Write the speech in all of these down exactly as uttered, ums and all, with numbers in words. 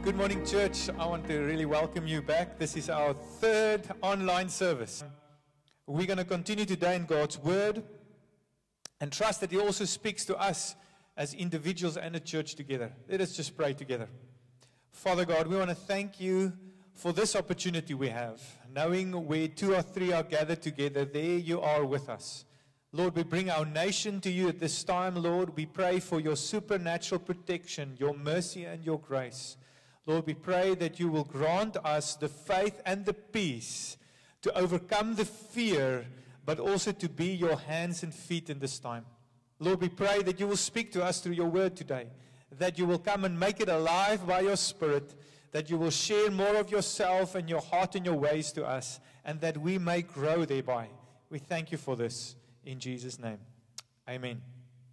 Good morning, church. I want to really welcome you back. This is our third online service. We're going to continue today in God's Word and trust that He also speaks to us as individuals and a church together. Let us just pray together. Father God, we want to thank you for this opportunity we have, knowing where two or three are gathered together, there you are with us. Lord, we bring our nation to you at this time, Lord. We pray for your supernatural protection, your mercy and your grace. Lord, we pray that you will grant us the faith and the peace to overcome the fear, but also to be your hands and feet in this time. Lord, we pray that you will speak to us through your word today, that you will come and make it alive by your Spirit, that you will share more of yourself and your heart and your ways to us, and that we may grow thereby. We thank you for this in Jesus' name. Amen.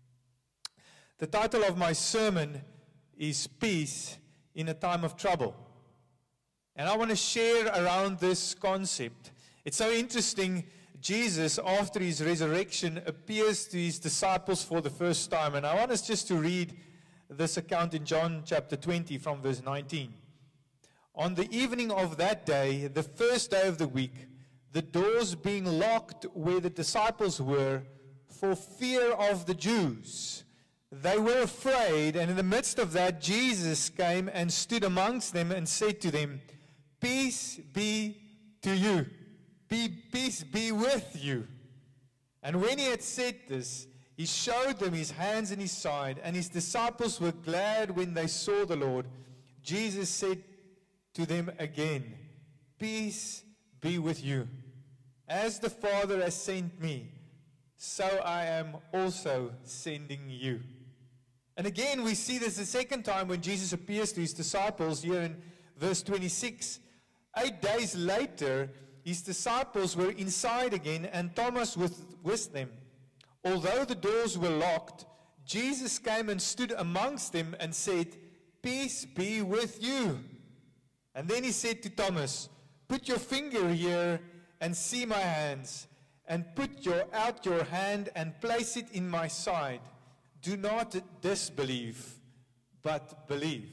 The title of my sermon is Peace in a Time of Trouble. And I want to share around this concept. It's so interesting. Jesus, after his resurrection, appears to his disciples for the first time. And I want us just to read this account in John chapter twenty from verse nineteen. On the evening of that day, the first day of the week, the doors being locked where the disciples were for fear of the Jews, they were afraid, and in the midst of that, Jesus came and stood amongst them and said to them, "Peace be to you. Be, peace be with you." And when he had said this, he showed them his hands and his side, and his disciples were glad when they saw the Lord. Jesus said to them again, "Peace be with you. As the Father has sent me, so I am also sending you." And again, we see this the second time when Jesus appears to his disciples here in verse twenty-six. Eight days later, his disciples were inside again, and Thomas was with them. Although the doors were locked, Jesus came and stood amongst them and said, "Peace be with you." And then he said to Thomas, "Put your finger here and see my hands, and put your, out your hand and place it in my side. Do not disbelieve, but believe."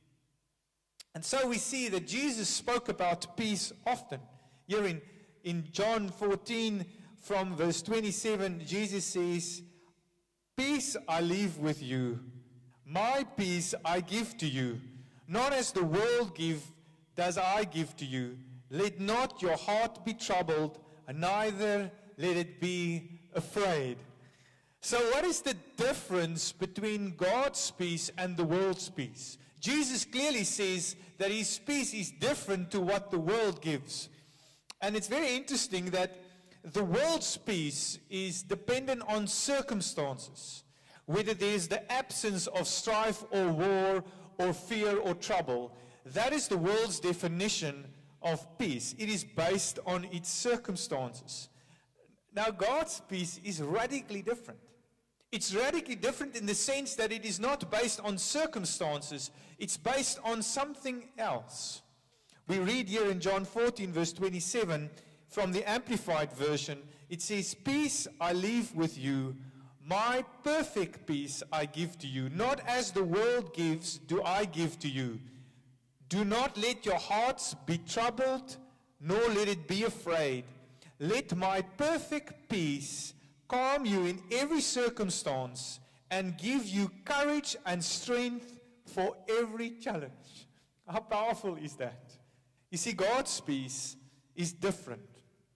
And so we see that Jesus spoke about peace often. Here in, in John fourteen, from verse twenty-seven, Jesus says, "Peace I leave with you, my peace I give to you. Not as the world gives, does I give to you. Let not your heart be troubled, and neither let it be afraid." So what is the difference between God's peace and the world's peace? Jesus clearly says that his peace is different to what the world gives. And it's very interesting that the world's peace is dependent on circumstances, whether there's the absence of strife or war or fear or trouble. That is the world's definition of peace. It is based on its circumstances. Now, God's peace is radically different. It's radically different in the sense that it is not based on circumstances. It's based on something else. We read here in John fourteen, verse twenty-seven, from the Amplified Version. It says, "Peace I leave with you, my perfect peace I give to you. Not as the world gives, do I give to you. Do not let your hearts be troubled, nor let it be afraid. Let my perfect peace calm you in every circumstance and give you courage and strength for every challenge." How powerful is that? You see, God's peace is different.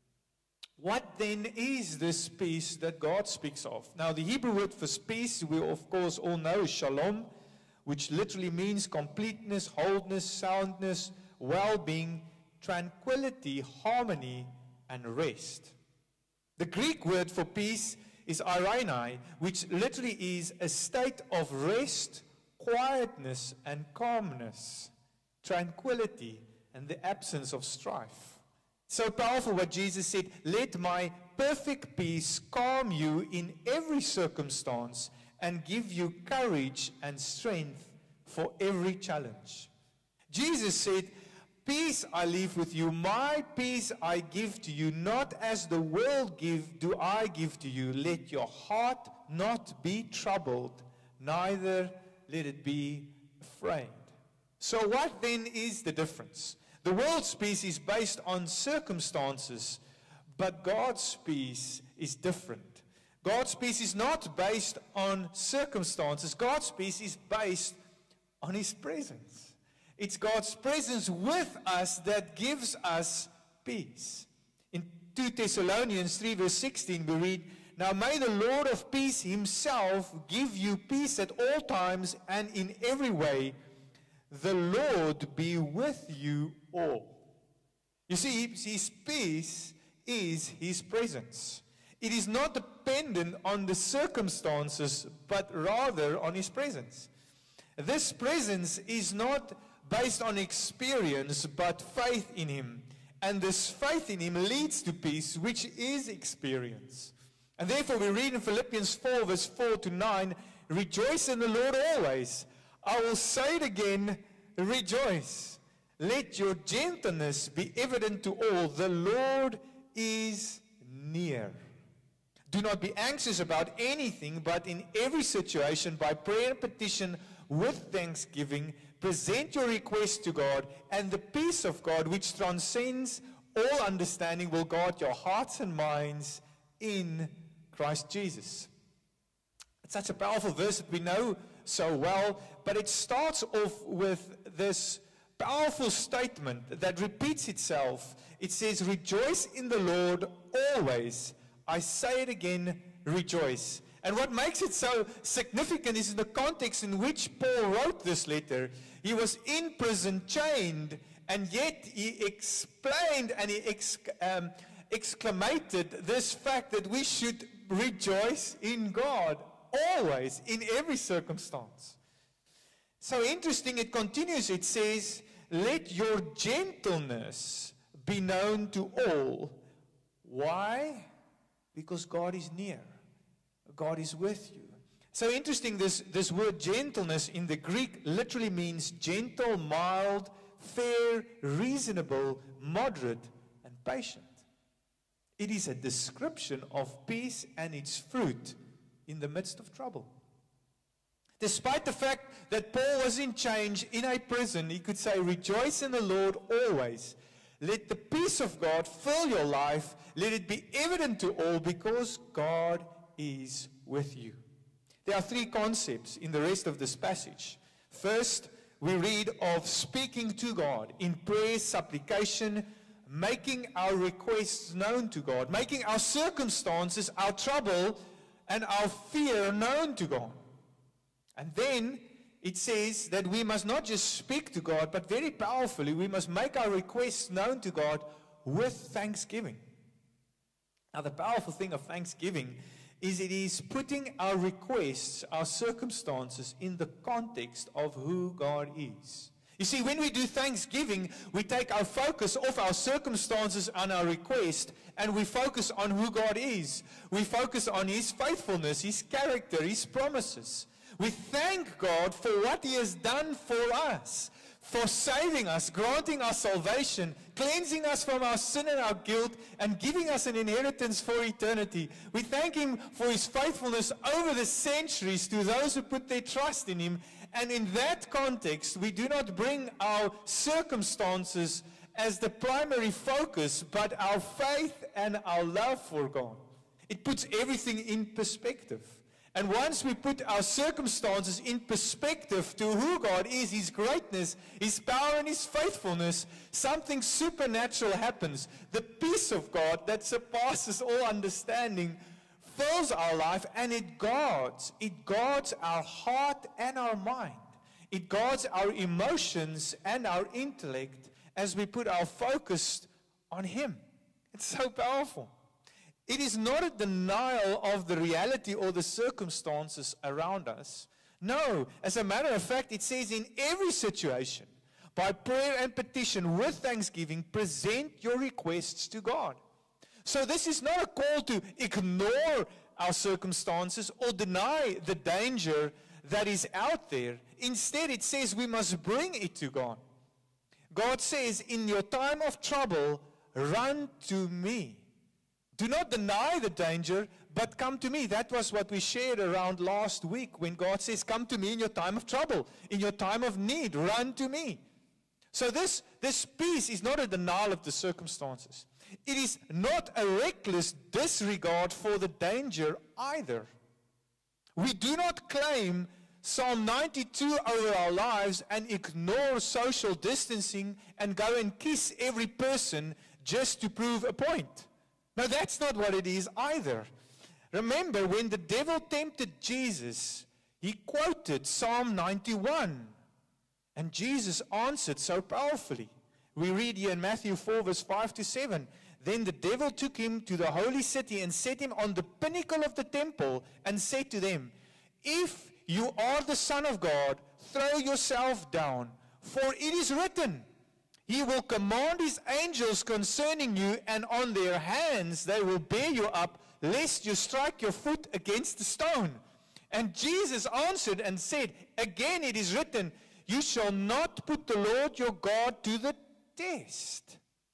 What then is this peace that God speaks of? Now, the Hebrew word for peace, we of course all know, is shalom, which literally means completeness, wholeness, soundness, well-being, tranquility, harmony, and rest. The Greek word for peace is eirene, which literally is a state of rest, quietness, and calmness, tranquility, and the absence of strife. So powerful what Jesus said, "Let my perfect peace calm you in every circumstance and give you courage and strength for every challenge." Jesus said, "Peace I leave with you, my peace I give to you. Not as the world gives, do I give to you. Let your heart not be troubled, neither let it be afraid." So what then is the difference? The world's peace is based on circumstances, but God's peace is different. God's peace is not based on circumstances. God's peace is based on His presence. It's God's presence with us that gives us peace. In Second Thessalonians three verse sixteen we read, "Now may the Lord of peace Himself give you peace at all times and in every way. The Lord be with you all." You see, His peace is His presence. It is not dependent on the circumstances, but rather on His presence. This presence is not based on experience, but faith in Him. And this faith in Him leads to peace, which is experience. And therefore we read in Philippians four, verse four to nine, "Rejoice in the Lord always. I will say it again, rejoice. Let your gentleness be evident to all. The Lord is near. Do not be anxious about anything, but in every situation, by prayer and petition, with thanksgiving, present your requests to God, and the peace of God, which transcends all understanding, will guard your hearts and minds in Christ Jesus." It's such a powerful verse that we know so well, but it starts off with this powerful statement that repeats itself. It says, "Rejoice in the Lord always. I say it again, rejoice." And what makes it so significant is in the context in which Paul wrote this letter. He was in prison, chained, and yet he explained and he ex, um, exclamated this fact that we should rejoice in God always, in every circumstance. So interesting, it continues, it says, "Let your gentleness be known to all." Why? Because God is near. God is with you. So interesting, this, this word gentleness in the Greek literally means gentle, mild, fair, reasonable, moderate, and patient. It is a description of peace and its fruit in the midst of trouble. Despite the fact that Paul was in chains in a prison, he could say, "Rejoice in the Lord always. Let the peace of God fill your life. Let it be evident to all, because God is with you." There are three concepts in the rest of this passage. First, we read of speaking to God in prayer, supplication, making our requests known to God, making our circumstances, our trouble, and our fear known to God. And then it says that we must not just speak to God, but very powerfully, we must make our requests known to God with thanksgiving. Now, the powerful thing of thanksgiving is it is putting our requests, our circumstances, in the context of who God is. You see, when we do thanksgiving, we take our focus off our circumstances and our request, and we focus on who God is. We focus on His faithfulness, His character, His promises. We thank God for what He has done for us, for saving us, granting us salvation, cleansing us from our sin and our guilt, and giving us an inheritance for eternity. We thank Him for His faithfulness over the centuries to those who put their trust in Him. And in that context, we do not bring our circumstances as the primary focus, but our faith and our love for God. It puts everything in perspective. And once we put our circumstances in perspective to who God is, His greatness, His power, and His faithfulness, something supernatural happens. The peace of God that surpasses all understanding fills our life, and it guards. It guards our heart and our mind. It guards our emotions and our intellect as we put our focus on Him. It's so powerful. It is not a denial of the reality or the circumstances around us. No, as a matter of fact, it says in every situation, by prayer and petition with thanksgiving, present your requests to God. So this is not a call to ignore our circumstances or deny the danger that is out there. Instead, it says we must bring it to God. God says, in your time of trouble, run to me. Do not deny the danger, but come to me. That was what we shared around last week when God says, come to me in your time of trouble, in your time of need, run to me. So this, this peace is not a denial of the circumstances. It is not a reckless disregard for the danger either. We do not claim Psalm ninety-two over our lives and ignore social distancing and go and kiss every person just to prove a point. No, that's not what it is either. Remember, when the devil tempted Jesus, he quoted Psalm ninety-one, and Jesus answered so powerfully. We read here in Matthew four, verse five to seven. Then the devil took him to the holy city and set him on the pinnacle of the temple and said to them, if you are the Son of God, throw yourself down, for it is written, he will command his angels concerning you, and on their hands they will bear you up, lest you strike your foot against a stone. And Jesus answered and said, again it is written, you shall not put the Lord your God to the test.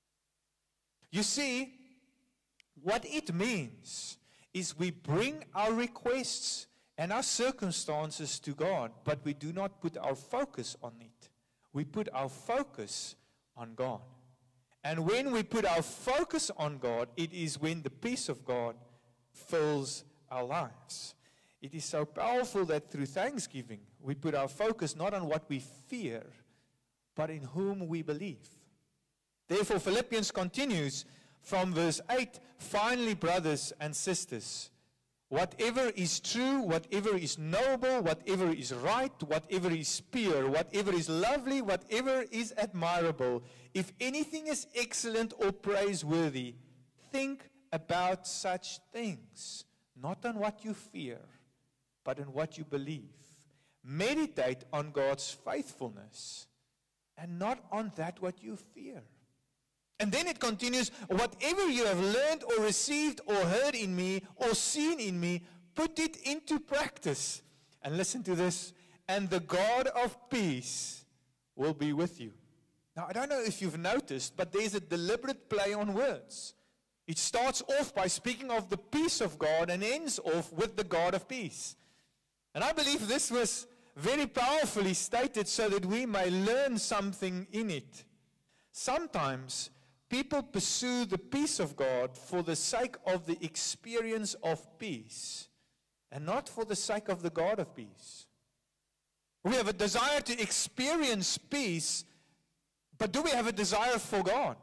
You see, what it means is we bring our requests and our circumstances to God, but we do not put our focus on it. We put our focus on God. And when we put our focus on God, it is when the peace of God fills our lives. It is so powerful that through thanksgiving, we put our focus not on what we fear, but in whom we believe. Therefore, Philippians continues from verse eight, finally, brothers and sisters, whatever is true, whatever is noble, whatever is right, whatever is pure, whatever is lovely, whatever is admirable, if anything is excellent or praiseworthy, think about such things, not on what you fear, but on what you believe. Meditate on God's faithfulness and not on that what you fear. And then it continues, whatever you have learned or received or heard in me or seen in me, put it into practice. And listen to this, and the God of peace will be with you. Now, I don't know if you've noticed, but there's a deliberate play on words. It starts off by speaking of the peace of God and ends off with the God of peace. And I believe this was very powerfully stated so that we may learn something in it. Sometimes people pursue the peace of God for the sake of the experience of peace and not for the sake of the God of peace. We have a desire to experience peace, but do we have a desire for God?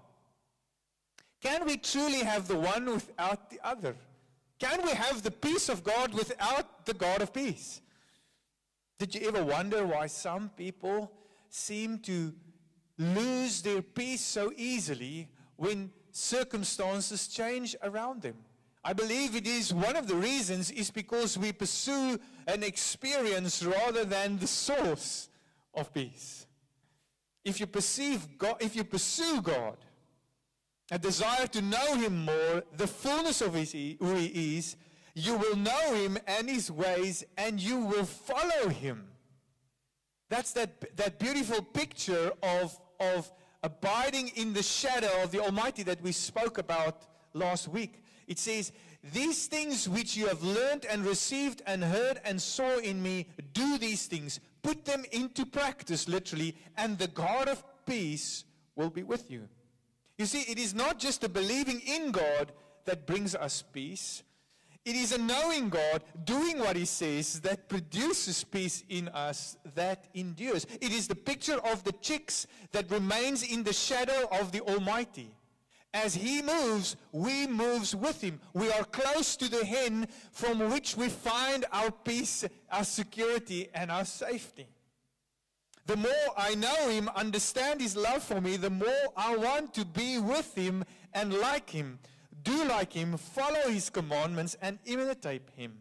Can we truly have the one without the other? Can we have the peace of God without the God of peace? Did you ever wonder why some people seem to lose their peace so easily when circumstances change around them? I believe it is one of the reasons is because we pursue an experience rather than the source of peace. If you perceive God, if you pursue God, a desire to know Him more, the fullness of his, who He is, you will know Him and His ways, and you will follow Him. That's that, that beautiful picture of, of abiding in the shadow of the Almighty that we spoke about last week. It says, these things which you have learned and received and heard and saw in me, do these things. Put them into practice, literally, and the God of peace will be with you. You see, it is not just the believing in God that brings us peace. It is a knowing God, doing what He says, that produces peace in us that endures. It is the picture of the chicks that remains in the shadow of the Almighty. As He moves, we moves with Him. We are close to the hen from which we find our peace, our security, and our safety. The more I know Him, understand His love for me, the more I want to be with Him and like Him, do like Him, follow His commandments, and imitate Him.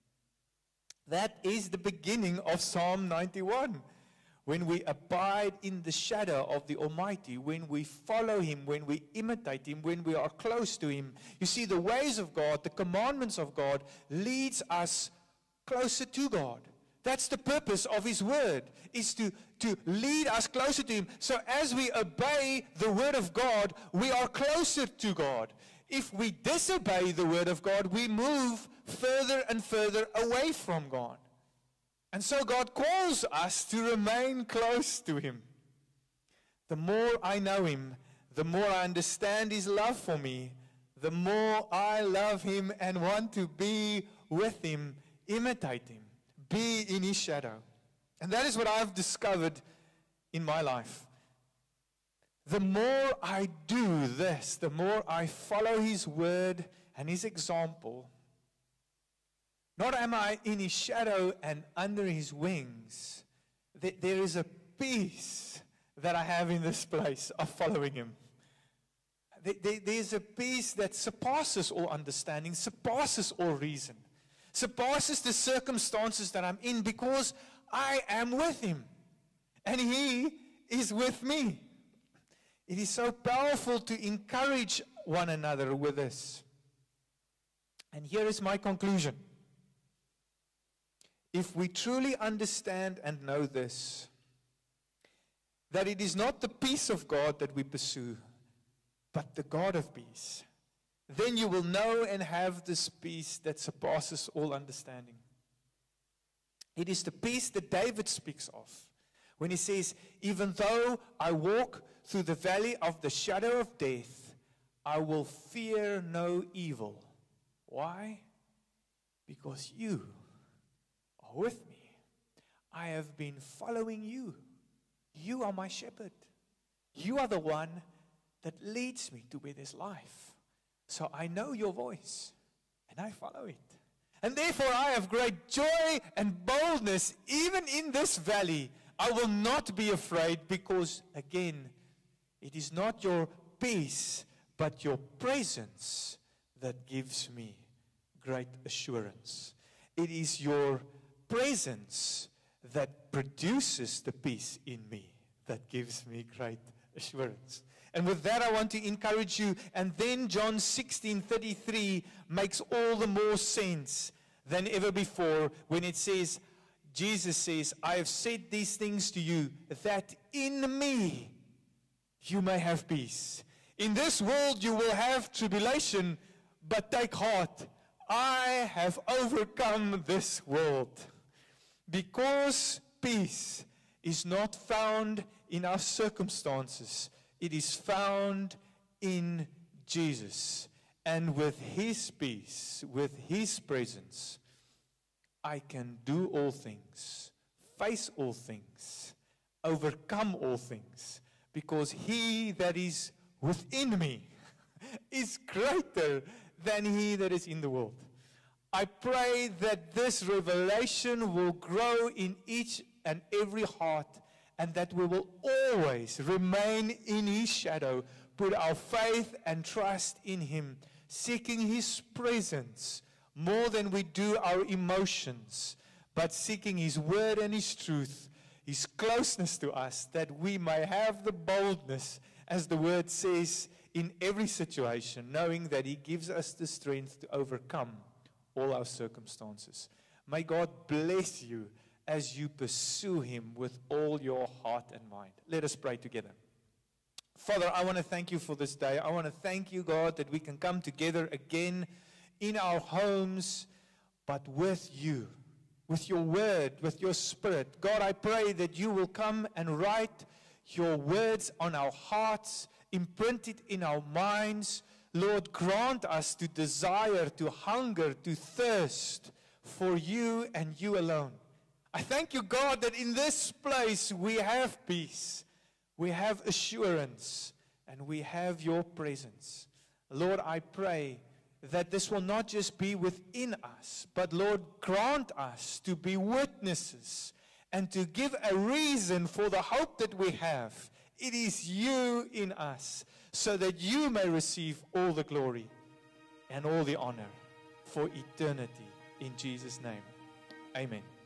That is the beginning of Psalm ninety-one. When we abide in the shadow of the Almighty, when we follow Him, when we imitate Him, when we are close to Him. You see, the ways of God, the commandments of God, leads us closer to God. That's the purpose of His Word, is to, to lead us closer to Him. So as we obey the Word of God, we are closer to God. if we disobey the word of God, we move further and further away from God. And so God calls us to remain close to him. The more I know him, the more I understand his love for me, the more I love him and want to be with him, imitate him, be in his shadow. And that is what I've discovered in my life. The more I do this, the more I follow his word and his example, not am I in his shadow and under his wings, there is a peace that I have in this place of following him. There's a peace that surpasses all understanding, surpasses all reason, surpasses the circumstances that I'm in, because I am with him and he is with me. It is so powerful to encourage one another with this. And here is my conclusion. If we truly understand and know this, that it is not the peace of God that we pursue, but the God of peace, then you will know and have this peace that surpasses all understanding. It is the peace that David speaks of when he says, even though I walk through the valley of the shadow of death, I will fear no evil. Why? Because you are with me. I have been following you. You are my shepherd. You are the one that leads me to where there's life. So I know your voice and I follow it. And therefore I have great joy and boldness even in this valley. I will not be afraid, because again, it is not your peace, but your presence that gives me great assurance. It is your presence that produces the peace in me that gives me great assurance. And with that, I want to encourage you. And then John sixteen thirty-three makes all the more sense than ever before when it says, Jesus says, I have said these things to you, that in me you may have peace. In this world you will have tribulation, but take heart. I have overcome this world. Because peace is not found in our circumstances, it is found in Jesus. And with his peace, with his presence, I can do all things, face all things, overcome all things, because he that is within me is greater than he that is in the world. I pray that this revelation will grow in each and every heart, and that we will always remain in his shadow, put our faith and trust in him, seeking his presence more than we do our emotions, but seeking his word and his truth, his closeness to us, that we may have the boldness, as the word says, in every situation, knowing that he gives us the strength to overcome all our circumstances. May God bless you as you pursue him with all your heart and mind. Let us pray together. Father, I want to thank you for this day. I want to thank you, God, that we can come together again in our homes, but with you, with your word, with your spirit. God, I pray that you will come and write your words on our hearts, imprint it in our minds. Lord, grant us to desire, to hunger, to thirst for you and you alone. I thank you, God, that in this place we have peace, we have assurance, and we have your presence. Lord, I pray that this will not just be within us, but Lord, grant us to be witnesses and to give a reason for the hope that we have. It is you in us, so that you may receive all the glory and all the honor for eternity. In Jesus' name, amen.